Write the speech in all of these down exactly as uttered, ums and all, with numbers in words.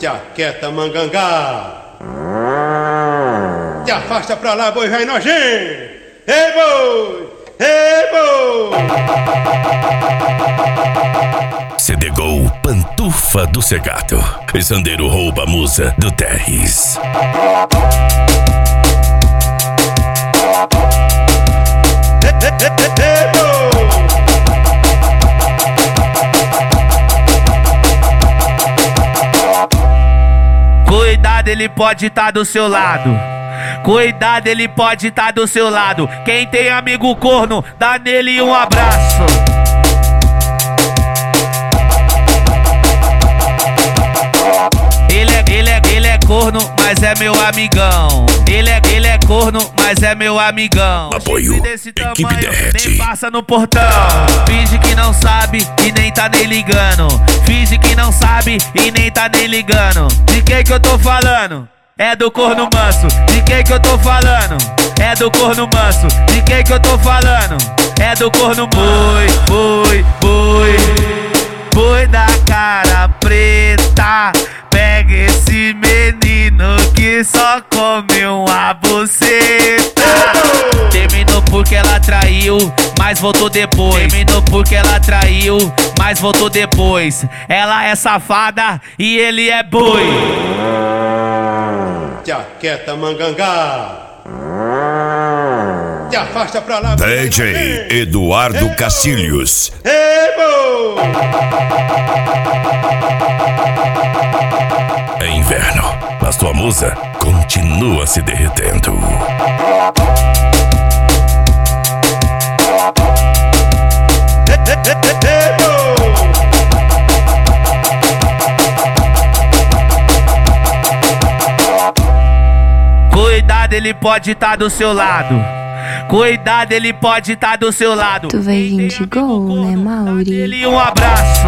Jaqueta mangangá. Te afasta pra lá, boi vai nojento. Ei, boi! Ei, boi! Cedegou Pantufa do Segato. Sandeiro rouba a musa do Terres. Cuidado, ele pode estar do seu lado. Cuidado, ele pode estar do seu lado. Quem tem amigo corno, dá nele um abraço. Ele é, ele é, ele é corno, mas é meu amigão. Ele é, ele é corno, mas é meu amigão. Apoio, equipe derrete. Nem passa no portão. Finge que não sabe e nem tá nem ligando. Finge que não sabe e nem tá nem ligando. De quem que eu tô falando? É do corno manso. De quem que eu tô falando? É do corno manso. De quem que eu tô falando? É do corno boi, boi, boi. Boi da cara preta. Pega esse menino que só come uma buceta. Terminou porque ela traiu, mas voltou depois. Terminou porque ela traiu, mas voltou depois. Ela é safada e ele é boi. Jaqueta mangangá. Te afasta pra lá. D J Eduardo Cacilhos. Ei, boi! É inverno, mas tua musa continua se derretendo. Cuidado, ele pode estar do seu lado. Cuidado, ele pode estar do seu lado. Tu vai vir de gol, né, Mauri? Ele um abraço.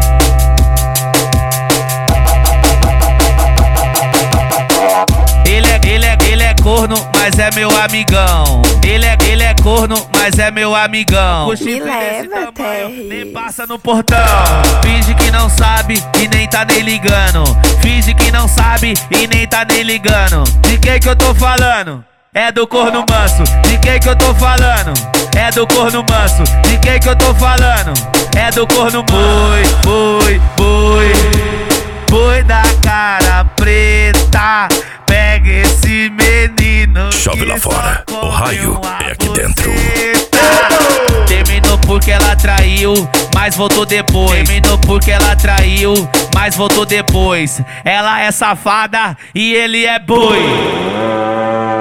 Ele é, ele é, ele é corno, mas é meu amigão. Ele é, ele é corno, mas é meu amigão. Me leva, Terres. Nem passa no portão. Finge que não sabe e nem tá nem ligando. Finge que não sabe e nem tá nem ligando. De quem que eu tô falando? É do corno manso. De quem que eu tô falando? É do corno manso. De quem que eu tô falando? É do corno boi, boi, boi. Boi da cara preta. Pega esse menino. Chove lá fora, o raio é aqui dentro. Terminou porque ela traiu, mas voltou depois. Terminou porque ela traiu, mas voltou depois. Ela é safada e ele é boi.